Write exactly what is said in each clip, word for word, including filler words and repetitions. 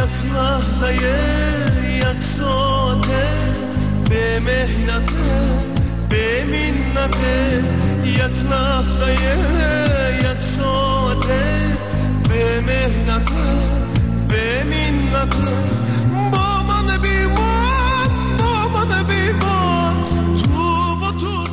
یک لحظه یک ساعته به مهنت به منت یک لحظه یک ساعته به مهنت به منت با من بیمان با من بیمان تو با تو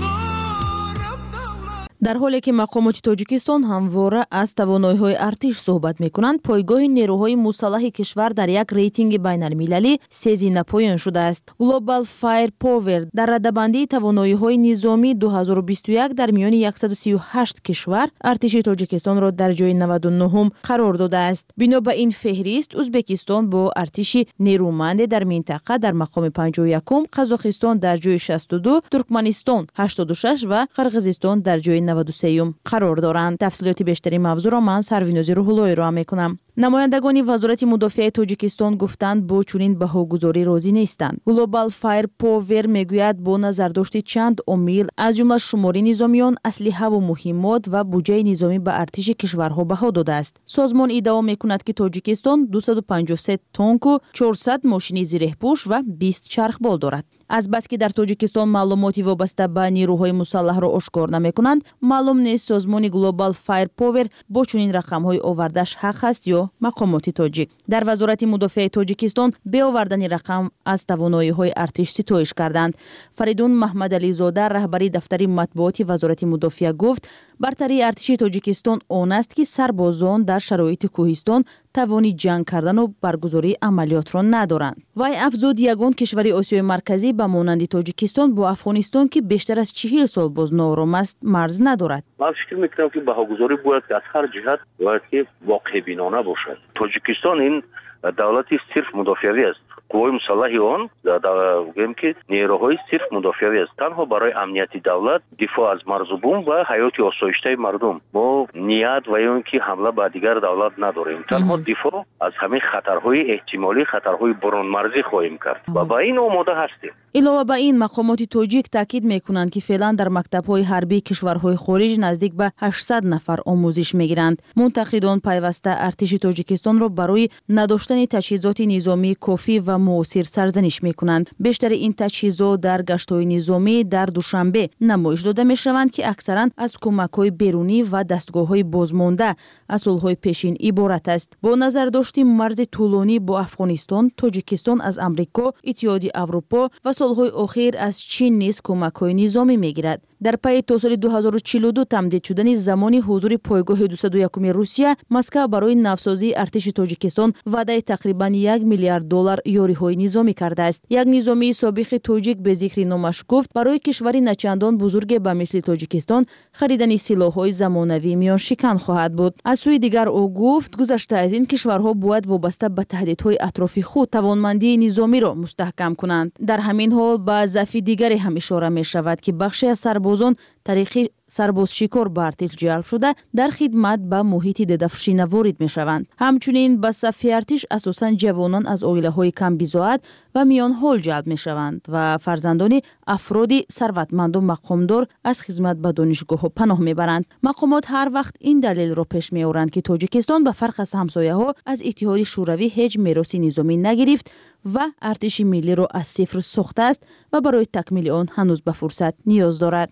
دارم دولت. در حالی که مقامات تاجیکستان همواره از توانایی‌های ارتش صحبت می‌کنند، پایگاه نیروهای مسلح کشور در یک ریتینگ بین‌المللی سیزده پایان شده است. Global Fire Power در رده‌بندی توانایی‌های نظامی دو هزار و بیست و یک در میان صد و سی و هشت کشور ارتش تاجیکستان را در جای نود و نه قرار داده است. بنا به این فهرست، ازبکستان با ارتش نیرومند در منطقه در مقام پنجاه و یک، قزاقستان در جای شصت و دو، ترکمنستان هشتاد و شش و قرقیزستان در جای نود و سه قرار دارند. تفصیلات بیشتری موضوع را من سرویناز روح‌اللهی را میکنم. نمایندگان وزارت مدافع تاجیکستان گفتند با چنین بهاگذاری راضی نیستند. گلوبال فایر پاور میگوید با نظرداشت چند عامل از جمله شماری نظامیان، اسلحه و مهمات و بودجه نظامی به ارتش کشورها بها داده است. سازمان ادعا میکند که تاجیکستان دویست و پنجاه و سه تانک و چهارصد ماشین زیره‌پوش و بیست چرخبال دارد. از بس که در تاجیکستان معلوماتی وابسته به نیروهای مسلح را آشکار نمیکنند، معلوم نیست سازمان گلوبال فایر پاور با چنین رقم‌های آوردش حق است یا مقامات تاجیک. در وزارت مدافع تاجیکستان به آوردن رقم از توانایی‌های ارتش ستایش کردند. فریدون محمدعلی زاده رهبری دفتر مطبوعات وزارت مدافع گفت برتری ارتش تاجیکستان آن است که سربازان در شرایط کوهستان توانی جنگ کردن و برگزاری عملیات را ندارند. وی افزود یگان کشور آسیای مرکزی به مانند تاجیکستان با افغانستان که بیشتر از چهل سال باز نارام است مرز ندارد. من فکر میکنم که بهاگذاری باید از هر جهت باید که واقع بینانه باشد. تاجیکستان این دولتی صرف مدافعی است. قوای مسلح آن گویم که نیروهای صرف مدافعی است. تنها برای امنیت دولت، دفاع از مرز و بوم و حیات آسایشته مردم ما نیت و یا اینکه حمله به دیگر دولت نداریم. تنها دفاع از همه خطرهای احتمالی، خطرهای برون مرزی خواهیم کرد و با این آماده هستیم. علاوه بر این مقامات تاجیک تاکید میکنند که فعلا در مکتب‌های حربی کشورهای خارج نزدیک به هشتصد نفر آموزش میگیرند. منتقدان پیوسته ارتش تاجیکستان را برای نداشتن تجهیزات نظامی کافی و معاصر سرزنش میکنند. بیشتر این تجهیزات در گشت‌های نظامی در دوشنبه نمایش داده میشوند که اکثرا از کمک‌های بیرونی و دستگاه‌های بازمانده از صلح‌های پیشین عبارت است. با نظر داشتن مرز طولانی با افغانستان، تاجیکستان از آمریکا، اتحادیه اروپا و سالهای اخیر از چین نیز کمک‌های نظامی میگیرد. در پی تا سال دو هزار و چهل و دو تمدید شدن زمانی حضور پایگاه دویست و یک روسیه، مسکو برای نوسازی ارتش تاجیکستان وعده تقریباً یک میلیارد دلار یاری‌های نظامی کرده است. یک نظامی سابق تاجیک به ذکر نامش گفت برای کشوری نچندان بزرگ به مثل تاجیکستان خریدن سلاح‌های زمانوی میان شکن خواهد بود. از سوی دیگر او گفت گذشته از این کشورها باید وابسته به تهدیدهای اطراف خود توانمندی نظامی را مستحکم کنند. در همین حال به ضعف دیگری هم اشاره می شود که بخشی از سربازان طریق سرباز شکار به ارتش جلب شده در خدمت به محیط ددفشینه وارد می شوند. همچنین به صف ارتش اساساً جوانان از عائله‌های کم بضاعت و میان حال جلب می شوند و فرزندان افراد ثروتمند و مقامدار از خدمت به دانشگاه پناه می برند. مقامات هر وقت این دلیل را پیش می آورند که تاجیکستان به فرق از همسایه‌ها از اتحاد شوروی هیچ میراث نظامی نگرفت و ارتش ملی را از صفر ساخته است و برای تکمیل آن هنوز به فرصت نیاز دارد.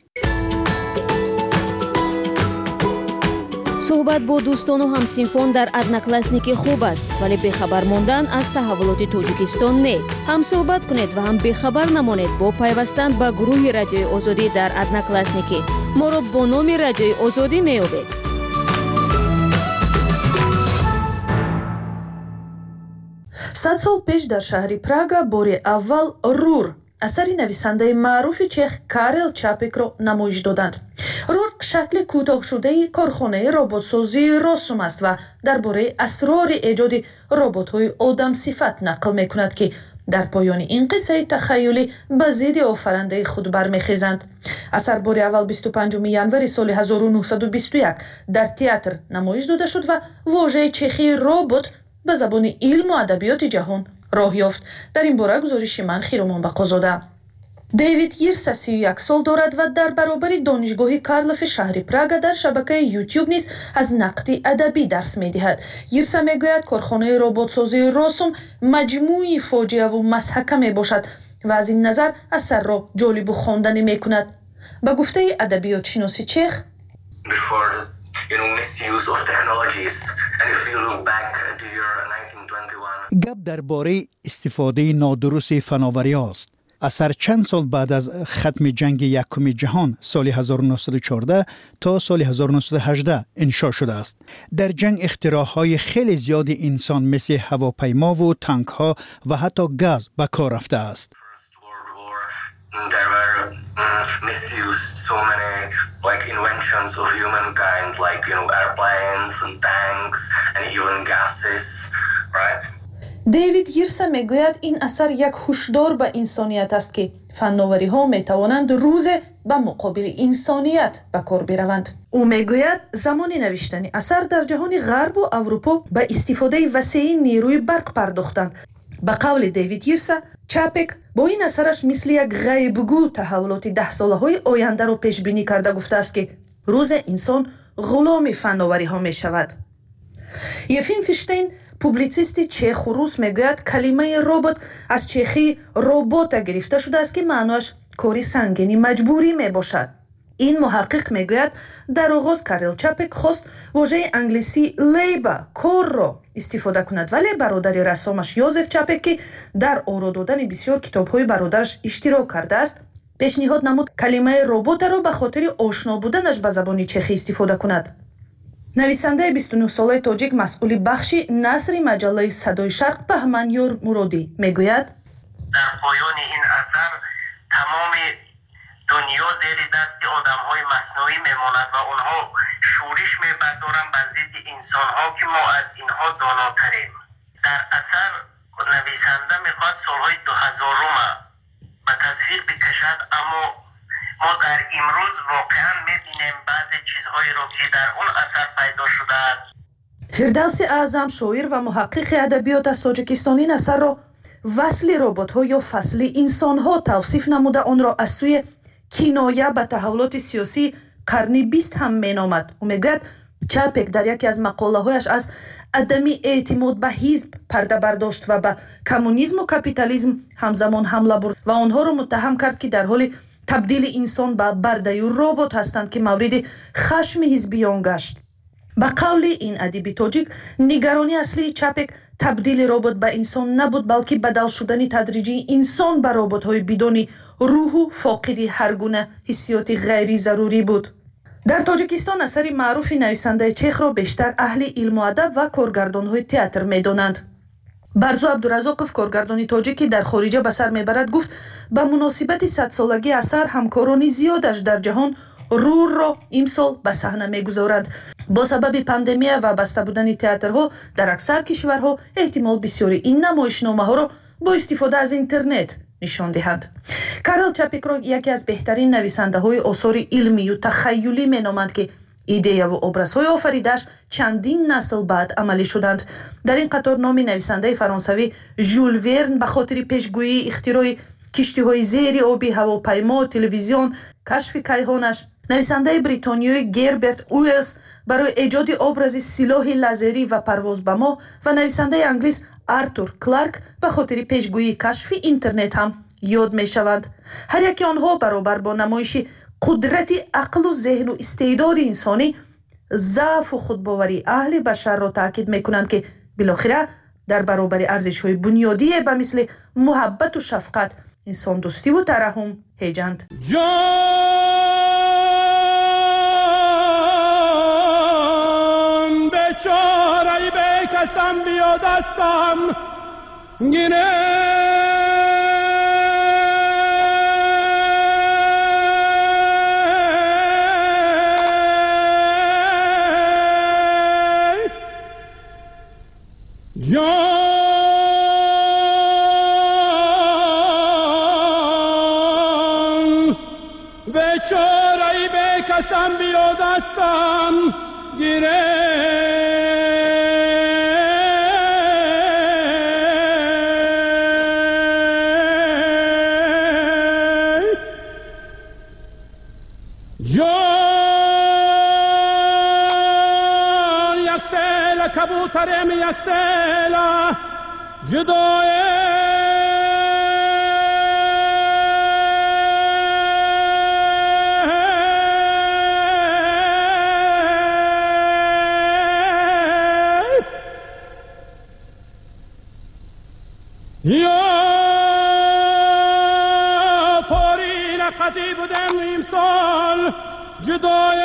صحبت با دوستان و همسینفان در ادناکلاسنیک خوب است، ولی بخبر ماندن از تحولات تاجیکستان نه. هم صحبت کنید و هم بخبر نمانید با پیوستن به گروه رادیوی آزادی در ادناکلاسنیک. ما را با نام رادیوی آزادی می‌یابید. صد سال پیش در شهر پراگا باری اول رور اثری نویسنده معروف چخ کارل چاپیک را نمایش دادند. رور شکل کوتاه شده کارخانه رباتسازی راسوم است و درباره اسرار ایجاد ربات‌های آدم صفت نقل می‌کند که در پایان این قصه تخیلی به ضد آفرینده خود برمیخیزند. اثر بار اول بیست و پنجم ژانویه سال هزار و نهصد و بیست و یک در تئاتر نمایش داده شد و واژه چخی ربات به زبان علم و ادبیات جهان راه یافت. در این باره گزارش من خیرومان بقازاده. دیوید یرسا سی و یک سال دارد و در برابر دانشگاه کارلوف شهر پراگ در شبکه یوتیوب نیز از نقد ادبی درس می‌دهد. یرسا میگوید کارخانه ربات‌سازی راسوم مجموعی فاجعه و مضحکه میباشد و از این نظر اثر را جالب و خواندنی میکند. به گفته ادبیات شناسی چخ، گپ درباره استفاده نادرست فناوری است. اثر چند سال بعد از ختم جنگ یکم جهان سال هزار و نهصد و چهارده تا سال هزار و نهصد و هجده انشا شده است. در جنگ اختراعهای خیلی زیاد انسان مثل هواپیما و تانک ها و حتی گاز به کار رفته است. There were uh, misused so many like inventions of humankind, like you know airplanes and tanks and even gases, right? دیوید یرسا میگوید این اثر یک هشدار به انسانیت است که فناوری ها میتوانند روز به مقابل انسانیت به کار بروند. او میگوید زمان نوشتن اثر در جهان غرب و اروپا به استفاده وسیع نیروی برق پرداختند. به قول دیوید یرسا، چاپک با این اثرش مثل یک غیبگو تحولات ده ساله های آینده را پیش بینی کرده گفته است که روز انسان غلام فناوری ها می شود. یفیم فیشتین پوبلیسیست چخ و روس میگوید کلمه ربات از چخی ربات گرفته شده است که معناش کاری سنگینی مجبوری می باشد. این محقق میگوید در آغاز کارل چاپک خواست واژه انگلیسی لیبر کار را استفاده کند، ولی برادر رسامش یوزف چاپک که در آرا دادن بسیار کتاب‌های برادرش اشتراک کرده است پیشنهاد نمود کلمه ربات را به خاطر آشنا بودنش به زبان چخی استفاده کند. نویسنده بیست و نه ساله تاجیک مسئول بخش نثر مجله صدای شرق بهمنیار مرادی میگوید در پایان این اثر تمام دنیا زیر دست آدم‌های مصنوعی میماند و اونها شورش میبردارند بر ضد انسان‌ها که ما از اینها داناتریم. در اثر نویسنده میخواد سالهای دو هزارم به تصویر بکشد، اما ما در امروز واقعا میبینیم بعضی چیزهایی رو که در اون اثر پیدا شده است. فردوس اعظم شاعر و محقق ادبیات از تاجیکستان این اثر را وصل ربات‌ها یا فصل انسان‌ها توصیف نموده آن را از سوی کنایه به تحولات سیاسی قرن بیست هم مینامد. او میگوید چاپک در یکی از مقاله‌هایش از عدمی اعتماد به حزب پرده برداشت و به کمونیسم و کپیتالیسم همزمان حمله برد و آنها را متهم کرد که در حال تبدیل انسان به برده ربات هستند که مورد خشم حزبیان گشت. به قول این ادیب تاجیک نگرانی اصلی چاپک تبدیل ربات به انسان نبود، بلکه بدل شدن تدریجی انسان به ربات‌های بدون روح و فاقد هر گونه حسیات غیری ضروری بود. در تاجیکستان اثر معروف نویسنده چخ را بیشتر اهل علم و ادب و کارگردان‌های تئاتر می‌دانند. برزو عبدالرزاقов کارگردانی تاجیکی در خارجه به سر میبرد گفت به مناسبت صد سالگی اثر همکارانی زیادش در جهان رور را امسال به صحنه میگذارند. با سبب پاندمی و بسته بودن تئاترها در اکثر کشورها احتمال بسیاری این نمایشنامه ها را با استفاده از اینترنت نشان دهند. کارل چاپک را یکی از بهترین نویسنده های آثار علمی و تخیلی مینامند که ایده و ابرازهای آفریدش چندین نسل بعد عملی شدند. در این قطار نام نویسنده فرانسوی ژول ورن به خاطر پیشگویی اختراع کشتی‌های زیر آبی، هواپیما، تلویزیون، کشف کیهانش، نویسنده بریتانیایی گربرت ویلز برای ایجاد ابراز سلاح لازری و پرواز به ماه و نویسنده انگلیس آرتور کلارک به خاطر پیشگویی کشف اینترنت هم یاد می شوند. هر یکی آنها برابر با نمایش قدرت عقل و ذهن و استعداد انسانی ضعف و خودباوری اهل بشر را تاکید می کنند که بالاخره در برابر ارزش‌های بنیادی به مثل محبت و شفقت، انسان دوستی و ترحم هیجند. جان بیچاره بکسم بیا دستم گیره جان بیچاره بکسم بیا دستم گیره کبوتریم یک سیلا جدای یا پارین قطی بودم امسال جدای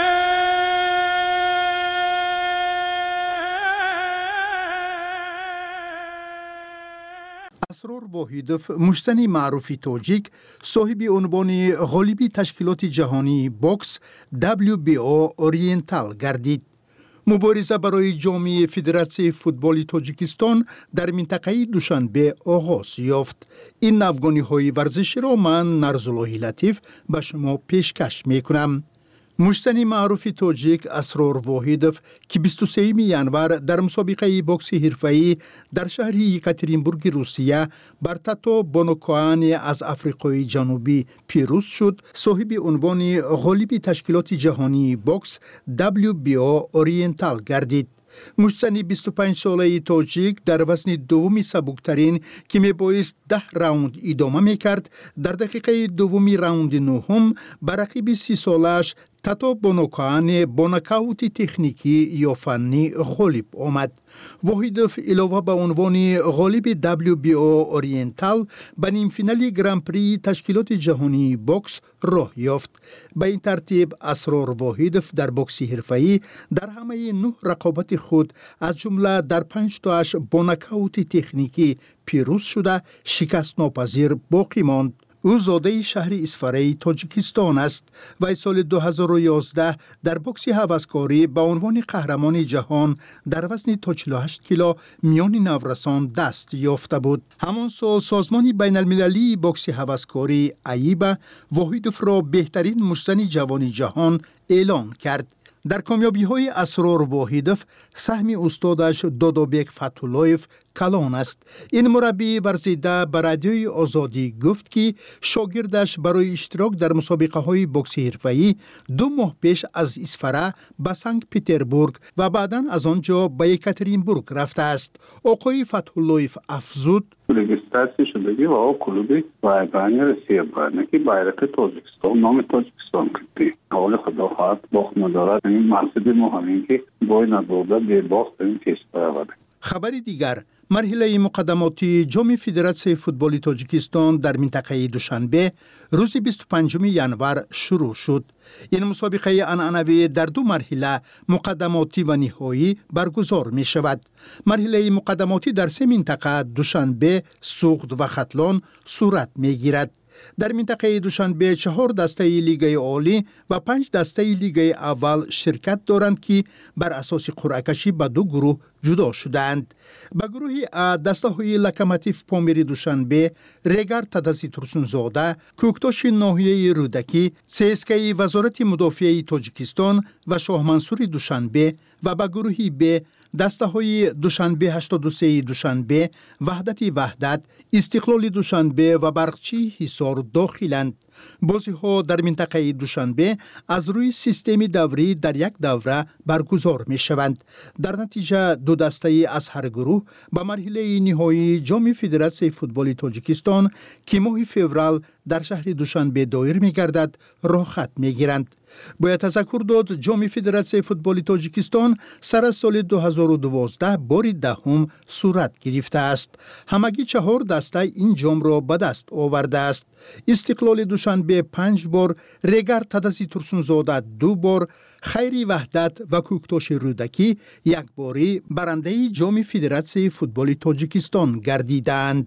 اسرار واحدوف مجتمع معروفی تاجیک صاحب عنوان غالب تشکیلات جهانی بوکس دبلیو بی او اورینتال گردید. مبارزه برای جام فدراسیون فوتبال تاجیکستان در منطقه دوشنبه آغاز یافت. این افغانی های ورزشی را من نرزالله لطیف به شما پیشکش می کنم. مجتمع معروف تاجیک اسرار واحدوف که بیست و سوم ژانویه در مسابقه بوکس حرفه‌ای در شهر یکاترینبورگ روسیه بر تاتو بونوکوان از آفریقای جنوبی پیروز شد، صاحب عنوان غالب تشکیلات جهانی بوکس دبلیو بی او اورینتال گردید. مجتمع بیست و پنج ساله تاجیک در وزن دومی سبکترین که می بایست ده راوند ادامه می کرد، در دقیقه دومی راوند نهم بر رقیب سی سالش تاتو بونوکوان با نکاوت تکنیکی یا فنی غالب آمد. واحدوف علاوه به عنوان غالب دبلیو بی او اورینتال به نیم فینال گران پری تشکیلات جهانی بوکس راه یافت. به این ترتیب اسرار واحدوف در بوکس حرفه‌ای در همه نه رقابت خود از جمله در پنج تاش با نکاوت تکنیکی پیروز شده شکست ناپذیر باقی ماند. او زاده شهر اسفاره تاجیکستان است و سال دو هزار و یازده در بوکس هوسکاری به عنوان قهرمان جهان در وزن تا چهل و هشت کیلو میان نورسان دست یافته بود. همان سال سازمان بین المللی بوکس هوسکاری ایبا واحدوف را بهترین مجتمع جوان جهان اعلان کرد. در کامیابی های اسرار واحدوف سهم استادش دادابک فتولایف کلان است. این مربی ورزیده به رادیوی آزادی گفت که شاگردش برای اشتراک در مسابقه های بوکس حرفه‌ای دو ماه پیش از اسفره به سنت پتربورگ و بعداً از آنجا به یکاترینبورگ رفته است. آقای فتولایف افزود: رجیستراسی شدگی و او کلوبی رایگانی رسیه برنه که بایرق تاجیکستان نام تاجیکستان کردی. حال خدا خواهد باخت ندارد. این مقصد ما همین که بای ندارده به باخت این تیست برده. خبر دیگر، مرحله مقدماتی جام فدراسیون فوتبال تاجیکستان در منطقه دوشنبه روز بیست و پنجم ژانویه شروع شد. این مسابقه عنعنوی در دو مرحله مقدماتی و نهایی برگزار می شود. مرحله مقدماتی در سه منطقه دوشنبه، سوخت و ختلان صورت می گیرد. در منطقه دوشنبه چهار دسته لیگ عالی و پنج دسته لیگ اول شرکت دارند که بر اساس قرعه کشی به دو گروه جدا شدند. به گروه ا دسته های لکماتیف پامیر دوشنبه، رگر تدسی ترسونزاده، کوکتاش ناحیه رودکی، سیسکی وزارت مدافعه تاجیکستان و شاه منصور دوشنبه و به گروه ب دسته های دوشنبه هشتاد و سه دوشنبه، وحدت وحدت، استقلال دوشنبه و برقچی حصار داخلند. بازی ها در منطقه دوشنبه از روی سیستم دوری در یک دوره برگزار می شوند. در نتیجه دو دسته از هر گروه به مرحله نهایی جام فدراسیون فوتبال تاجیکستان که ماه فوریه در شهر دوشنبه دایر می گردد راه خط می گیرند. باید تذکر داد جام فدراسیون فوتبال تاجیکستان سر از سال دو هزار و دوازده بار دهم صورت گرفته است. همگی چهار دسته این جام را به دست آورده است. استقلال دوشنبه پنج بار، رگر تدسی ترسونزاده دو بار، خیری وحدت و کوکتاش رودکی یک باری برنده جام فدراسیون فوتبال تاجیکستان گردیدند.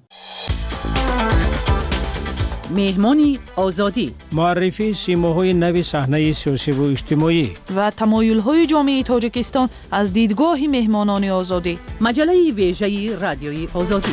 مهمانی آزادی، معرفی سیماهای نو صحنه سیاسی و اجتماعی و تمایل‌های جامعه تاجیکستان از دیدگاه مهمانان آزادی. مجله ویژه رادیوی آزادی.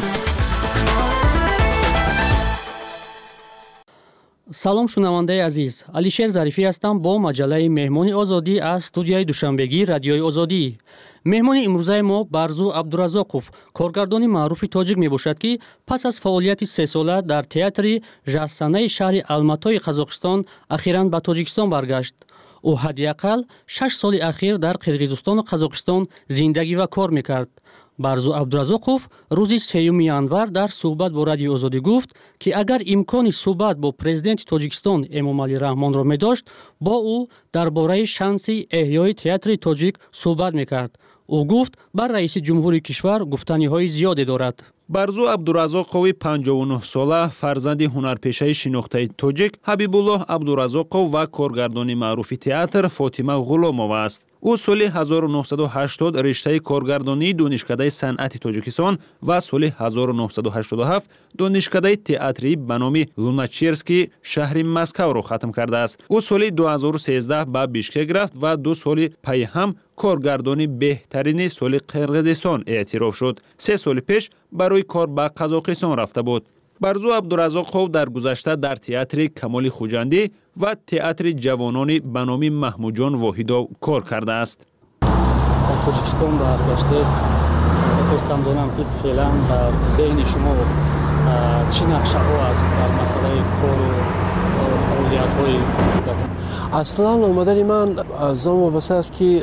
салом шунавандаи азиз, алишер зарифӣ ҳастам бо маҷалаи меҳмони озодӣ аз студияи душанбегии радиои озодӣ. меҳмони имрӯзаи мо барзу абдуразоқов, коргардони маъруфи тоҷик мебошад, ки пас аз фаъолияти сесола дар театри жаҳсанаи шаҳри алматои қазоқистон ахиран ба тоҷикистон баргашт. او حداقل شش سال اخیر در قرقیزستان و قزاقستان زندگی و کار میکرد. барзу абдуразоқов рӯзи сеюми январ дар суҳбат бо радиои озодӣ гуфт ки агар имкони суҳбат бо президенти тоҷикистон эмомалӣ раҳмонро медошт, бо ӯ дар бораи шанси эҳёи театри тоҷик суҳбат мекард. ӯ гуфт бар раиси ҷумҳури кишвар гуфтаниҳои зиёде дорад. барзу абдуразоқови панҷоҳу нӯҳ сола фарзанди ҳунарпешаи шинохтаи тоҷик ҳабибуллоҳ абдуразоқов ва коргардони маъруфи театр фотима ғуломова аст. ӯ соли ҳазору нӯҳсаду ҳаштод риштаи коргардонии донишкадаи санъати тоҷикистон ва соли ҳазору нӯҳсаду ҳаштоду ҳафт донишкадаи театрии ба номи луначерскии шаҳри Москавро хатм кардааст. ӯ соли ду ҳазору сездаҳ ба Бишкек рафт ва ду соли пайҳам коргардони беҳтарини соли Қирғизистон эътироф шуд. се соли пеш барои кор ба Қазоқистон рафта буд. барзу абдуразоқов дар гузашта дар театри Камоли Хуҷандӣ ва театри ҷавонони ба номи Маҳмуҷон Воҳидов кор кардааст. Дар Тоҷикистон баргаште мехостам донам ки феълан дар зеҳни шумо чӣ нақшаҳо аст дар масъалаи кору фаъолиятҳои аслан омадани ман аз он вобаста аст ки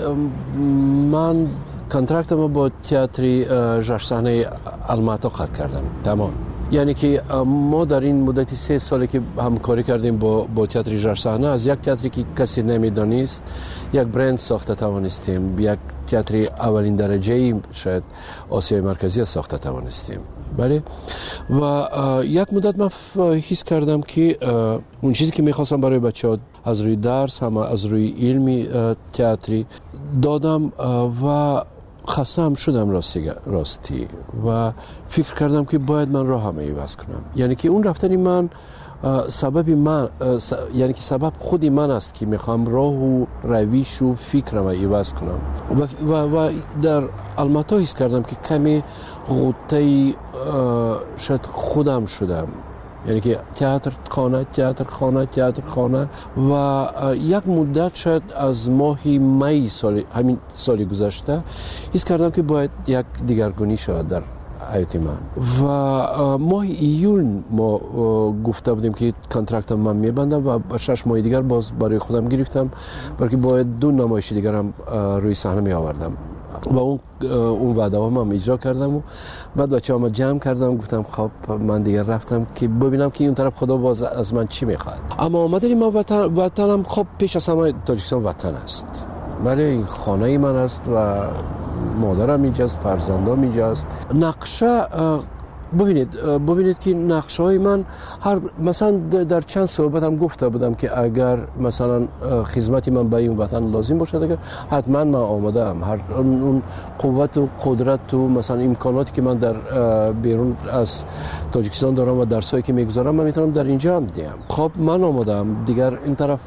ман контрактамо бо театри жашсаҳнаи Алмато қатъ кардам. Тамом. یعنی که ما در این مدت سه سالی که همکاری کردیم با با تئاتر ژرصحنه از یک تئاتری که کسی نمیدانست یک برند ساخته توانستیم، یک تئاتر اولین درجه شاید آسیای مرکزی ساخته توانستیم. بله و یک مدت من حس کردم که اون چیزی که میخواستم برای بچه‌ها از روی درس هم از روی علمی تئاتری دادم و خسته هم شدم راستی راستی و فکر کردم که باید من راه هم عوض کنم. یعنی که اون رفتن من سبب من یعنی که سبب خودی من است که میخوام راه و رویش و فکرم عوض کنم و, و, و در الماتا حس کردم که کمی غوطه شاید خودم شدم. یعنی که تئاتر خانه تئاتر خانه تئاتر خانه و یک مدت شاید از ماه می سال همین سال گذشته حس کردم که باید یک دیگرگونی شود در حیات من و ماه ایول ما گفته بودیم که کنترکتم من میبندم و شش ماه دیگر باز برای خودم گرفتم برای که باید دو نمایش دیگر هم روی صحنه می آوردم و اون اون وعده هم, هم اجرا کردم و بعد بچه‌هام جمع کردم گفتم خب من دیگه رفتم که ببینم که اون طرف خدا باز از من چی میخواد. اما آمدن من وطن وطنم خب پیش از همه تاجیکستان وطن است. ولی این خانه من است و مادرم اینجاست، فرزندام اینجاست. نقشه ببینید ببینید که نقشه های من هر مثلا در چند صحبتم گفته بودم که اگر مثلا خدمتی من به این وطن لازم باشد اگر حتما من آماده ام. هر اون قوت و قدرت و مثلا امکاناتی که من در بیرون از تاجیکستان دارم و درسایی که میگذارم من میتونم در اینجا هم دیم. خب من آماده ام. دیگر این طرف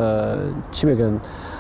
چی میگن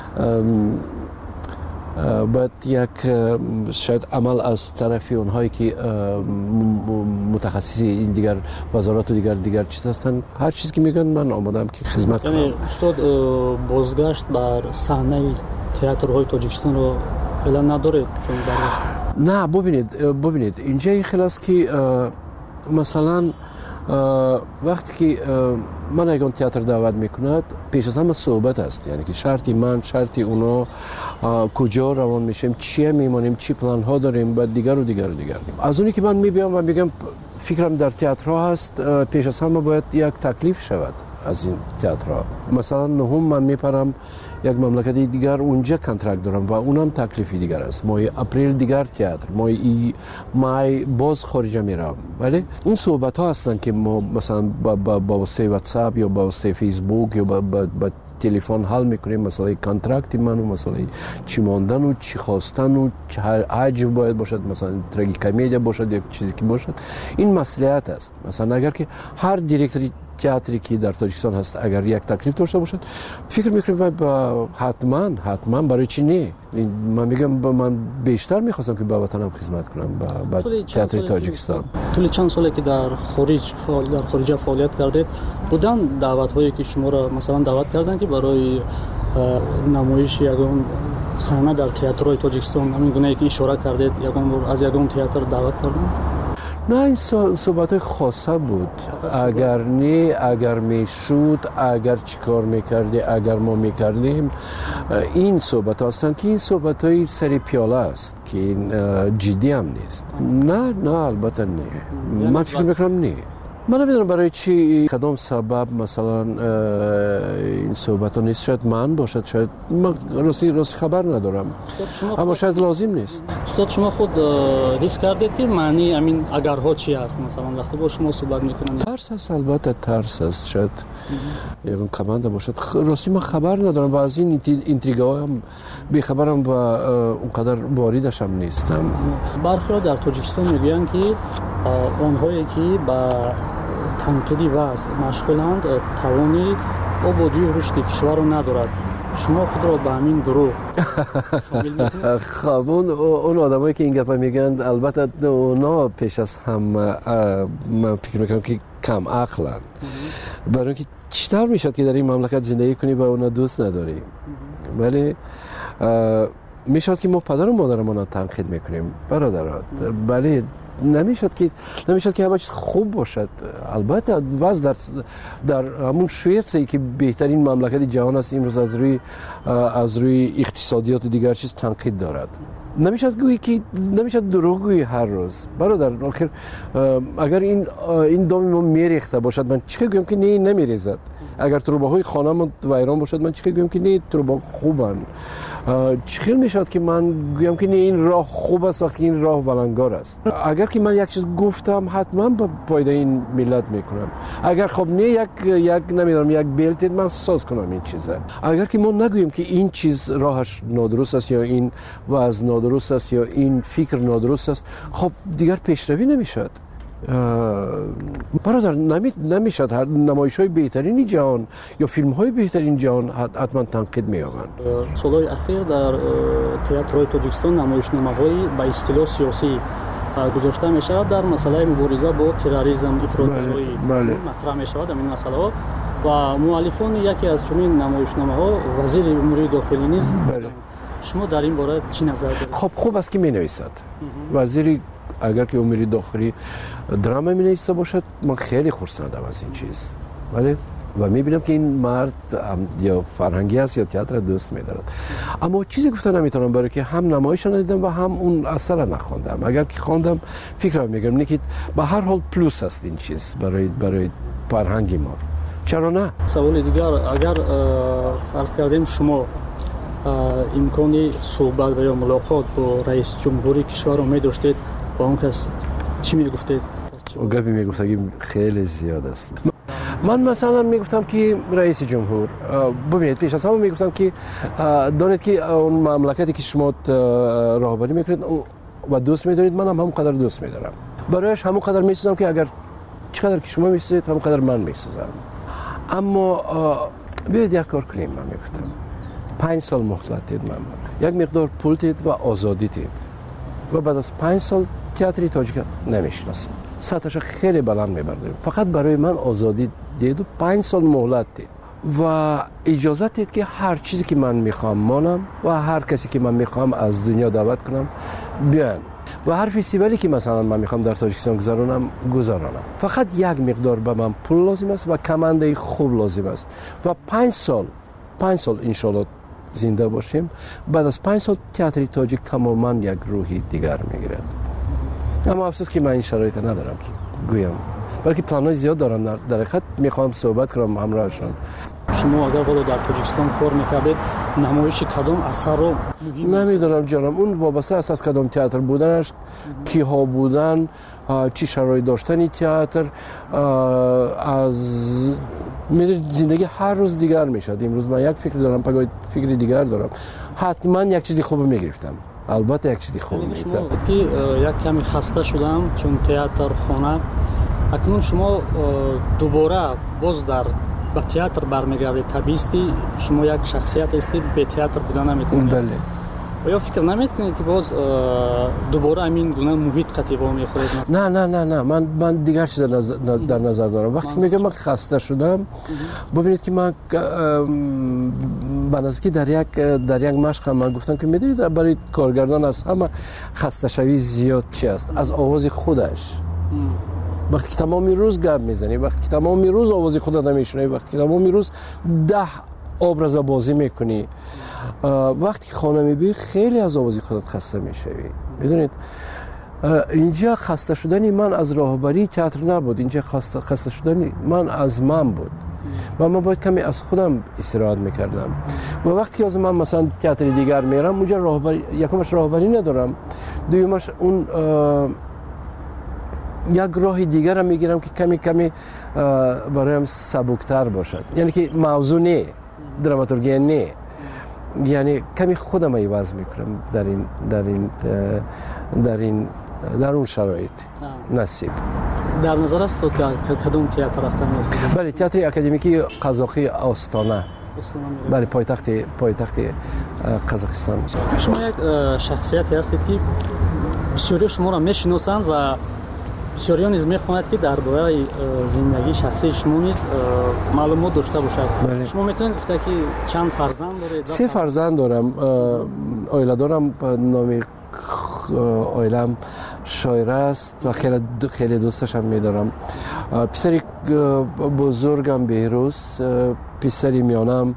باید یک شاید عمل از طرف اونهایی که متخصصی این دیگر وزارات و دیگر دیگر چیز هستن هر چیزی که میگن من آمادم که خدمت کنم. یعنی استاد بازگشت بر صحنه تئاترهای تاجیکستان رو اعلان ندارید چون نه ببینید ببینید اینجا خیلی است که مثلا وقتی که من اگر تئاتر دعوت میکند پیش از همه صحبت است. یعنی که شرطی من شرطی اونا کجا روان میشیم چیه میمانیم چی پلان ها داریم و دیگر و دیگر و دیگر. از اونی که من میبینم و میگم فکرم در تئاترها هست پیش از همه باید یک تکلیف شود از این تئاترها. مثلا نهم من میپرم یک مملکت دیگر اونجا کنترکت دارم و اونم تکلیفی دیگر است. ماه اپریل دیگر تئاتر، ماه ای مای باز خارج میرم. ولی اون صحبت ها هستن که ما مثلا با با با واسطه واتساپ یا با واسطه فیسبوک یا با با, با تلفن حل میکنیم مثلا کنترکت من و مثلا چی ماندن و چی خواستن و چه حجم باید باشد مثلا تراژی کمدی باشد یا چیزی که باشد این مصلحت است. مثلا اگر که هر دیرکتوری تئاتری که در تاجیکستان هست اگر یک تکلیف داشته باشد فکر میکنم با حتما حتما برای چی نه من میگم من بیشتر میخواستم که با وطنم خدمت کنم با تئاتر تاجیکستان. طول چند ساله که در خارج فعال در خارج فعالیت کردید بودن دعوت هایی که شما را مثلا دعوت کردن که برای نمایش یگان صحنه در تئاترهای تاجیکستان همین گونه که اشاره کردید یگان از یگان تئاتر دعوت کردن؟ نه این صحبت خاصه بود. اگر نه اگر میشود اگر چیکار میکردی اگر ما میکردیم این صحبت هستند که این صحبت های سری پیاله است که این جدی هم نیست. نه نه البته نه. من فکر میکنم نه. من نمیدونم برای چی کدام سبب مثلا این صحبت ها نیست. شاید من باشد شاید من راستی راستی خبر ندارم اما شاید لازم نیست. استاد شما خود حس کردید که معنی همین اگرها چی است؟ مثلا وقتی با شما صحبت میکنن ترس است. البته ترس است. شاید یکم کمانده باشد. راستی من خبر ندارم و از این اینتریگا هم بیخبرم و اونقدر واردش هم نیستم. برخی در تاجیکستان میگن که آنهایی که با تنقیدی وضع مشغولند توانی آبادی و رشد کشور رو ندارد. شما خود را به همین گروه شامل می‌کنید؟ خب اون اون آدمایی که این گپا میگن البته اونا پیش از هم من فکر میکنم که کم عقلن. برای اینکه چطور میشد که در این مملکت زندگی کنی و اونا دوست نداری؟ ولی میشد که ما پدر و مادرمون تنقید میکنیم برادرات. ولی نمیشد که نمیشد که همه چیز خوب باشد. البته وضع در در همون شویتسی که بهترین مملکت جهان است امروز از روی از روی اقتصادیات و دیگر چیز تنقید دارد. نمیشد گویی که نمیشد دروغ گویی هر روز برادر. آخر اگر این این دام ما میریخته باشد من چه گویم که نه نمیریزد. اگر تروباهای خانه‌مون ویران باشد من چه گویم که نه تروبا خوبن. چخیل میشد که من گویم که نه این راه خوب است وقتی این راه ولنگار است. اگر که من یک چیز گفتم حتما به فایده این ملت میکنم. اگر خب نه یک یک نمیدونم یک بلت من ساز کنم این چیزه. اگر که ما نگوییم که این چیز راهش نادرست است یا این وضع نادرست است یا این فکر نادرست است خب دیگر پیشروی نمیشد. برادر نمیشد هر نمایش‌های بهترین جهان یا فیلم‌های بهترین جهان حتما تنقید می‌یابند. سال‌های اخیر در تئاترهای تاجیکستان نمایشنامه‌های با اصطلاح سیاسی گذاشته می‌شود در مسئله مبارزه با تروریسم افراط‌گرایی مطرح می‌شود این مسئله و مؤلفان یکی از چنین نمایشنامه‌ها وزیر امور داخلی نیز. شما در این باره چی نظر دارید؟ خب خوب است که می‌نویسد. وزیر اگر که امور داخلی دراما می‌نویسه باشد من خیلی خرسندم از این چیز. ولی و می‌بینم که این مرد یا فرهنگی است یا تئاتر دوست می‌دارد. اما چیزی گفتن نمی‌تونم برای که هم نمایش ندیدم و هم اون اثر را نخوندم. اگر که خواندم فکرم می‌کنم نه که به هر حال پلوس است این چیز برای برای فرهنگ ما. چرا نه؟ سوال دیگر اگر فرض کردیم شما امکانی صحبت و یا ملاقات با رئیس جمهوری کشور رو می‌داشتید با اون کس چی میگفتید؟ او گپی میگفتم که خیلی زیاد است. من مثلا میگفتم که رئیس جمهور ببینید پیش از همه میگفتم که دانید که اون مملکتی که شما راهبری میکنید و دوست میدارید من هم همون قدر دوست میدارم. برایش همون قدر میسازم که اگر چقدر که شما میسازید همون قدر من میسازم. اما بیاید یک کار کنیم. من میگفتم پنج سال مهلت دید من یک مقدار پول دید و آزادی دید و بعد از پنج سال تئاتر تاجیک نمیشناسید. سطحش خیلی بلند میبردیم. فقط برای من آزادی دید و پنج سال مهلت دید و اجازه دید که هر چیزی که من میخوام مانم و هر کسی که من میخوام از دنیا دعوت کنم بیان و هر فستیوالی که مثلا من میخوام در تاجیکستان گذرانم گذرانم. فقط یک مقدار به من پول لازم است و کمانده خوب لازم است و پنج سال پنج سال انشالله زنده باشیم. بعد از پنج سال تئاتر تاجیک تماما یک روحی دیگر میگیرد. اما افسوس که من این شرایط ندارم که گویم بلکه پلان‌های زیاد دارم. در حقیقت میخوام صحبت کنم همراهشان. شما اگر والا در تاجیکستان کار میکردید نمایش کدام اثر رو نمیدونم جانم اون وابسته است از کدام تئاتر بودنش کیها بودن چی شرایط داشتن تئاتر از میدونید زندگی هر روز دیگر میشد. امروز من یک فکر دارم پگاه فکر دیگر دارم. حتما یک چیزی خوب میگرفتم. البته یک چیزی خوب میگرفتم که یک کمی خسته شدم چون تئاتر خانه اکنون شما دوباره باز در به تئاتر برمیگردید. طبیعی است که شما یک شخصیت است که به تئاتر بودن نمیتونید. بله. و یا فکر نمیکنید که باز دوباره همین گونه محیط قطیبا میخورید؟ نه نه نه نه من من دیگر چیز در نظر دارم. وقتی میگم من خسته شدم ببینید که من بنظر در یک در یک مشق من گفتم که میدونید برای کارگردان از همه خسته شوی زیاد چی است از آواز خودش وقتی که تمامی روز گپ میزنی، وقتی که تمامی روز آواز خودت میشنوی، وقتی که تمامی روز ده ابراز بازی میکنی، وقتی که خانه میبی خیلی از آواز خودت خسته میشوی. میدونید اینجا خسته شدنی من از راهبری تئاتر نبود، اینجا خسته خسته شدنی من از من بود و من باید کمی از خودم استراحت میکردم. و وقتی از من مثلا تئاتر دیگر میرم اونجا راهبری، یکمش راهبری ندارم، دومش اون یک راه دیگر هم میگیرم که کمی کمی برایم سبکتر باشد، یعنی که موضوع نه، دراماتورگی نه، یعنی کمی خودم عوض میکنم در این در این در این در اون شرایط نصیب. در نظر است تو کدوم تئاتر رفتن هستی؟ بله، تئاتر اکادمیکی قزاقی آستانه. بله، پایتخت پایتخت قزاقستان. شما یک شخصیتی هستید که بسیاری شما را میشناسند و بسیاری نیز میخواهند که درباره زندگی شخصی شما نیز معلومات داشته باشد. بله. شما میتونید گفته که چند فرزند دارید؟ سه فرزند دارم. اویله دارم، نام اویلم شایره است و خیلی خیلی دوستش هم میدارم. پسری بزرگم بهروز، پسری میانم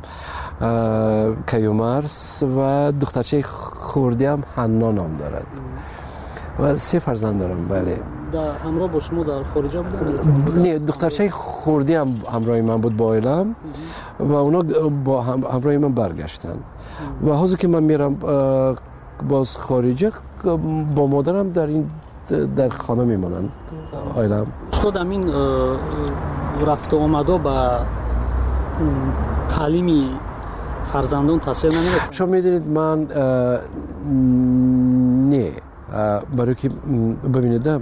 کیومرس و دخترچه خوردی هم حنا نام دارد. و سه فرزند دارم. بله. در همراه با شما در خارج بودن؟ نه، دخترچه خوردی هم همراه من بود با اویلم و اونا با همراه من برگشتن و حاضر که من میرم باز خارجه با مادرم در این در خانه میمونن. اویلم استاد امین رفت و آمده با تعلیمی فرزندان تاثیر نمیرسه؟ شما میدونید من نه، برای که ببینید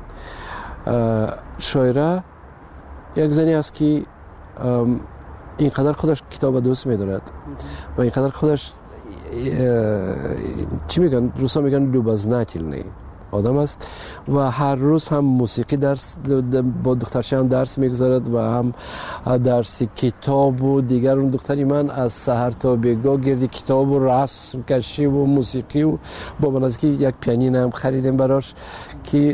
شایره یک زنی است که اینقدر خودش کتاب دوست میدارد و اینقدر خودش چی میگن روسا میگن لوبازناتیلنی آدم است و هر روز هم موسیقی درس با دخترش هم درس میگذارد و هم درس کتاب و دیگر. اون دختری من از سحر تا بگاه گردی کتاب و رسم کشی و موسیقی و با منازکی یک پیانین هم خریدیم براش که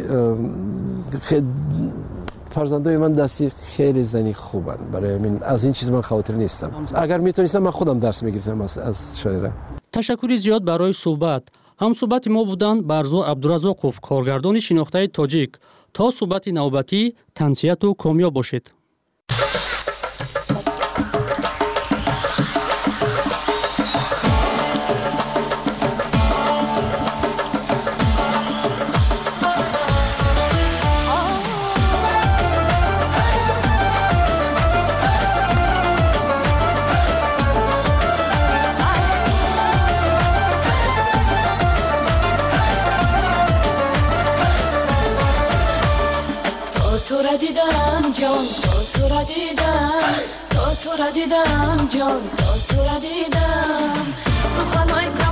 فرزندای من دستی خیلی زنی خوبن. برای من از این چیز من خاطر نیستم. اگر میتونستم من خودم درس میگرفتم از, از شاعره. تشکری زیاد برای صحبت. هم صحبت ما بودند برزو عبدالرزاقов، کارگردان شناخته تاجیک. تا صحبت نوبتی، تنسیت و کامیاب باشید. جان تو را دیدم، تو را دیدم جان تو را دیدم، سخنهای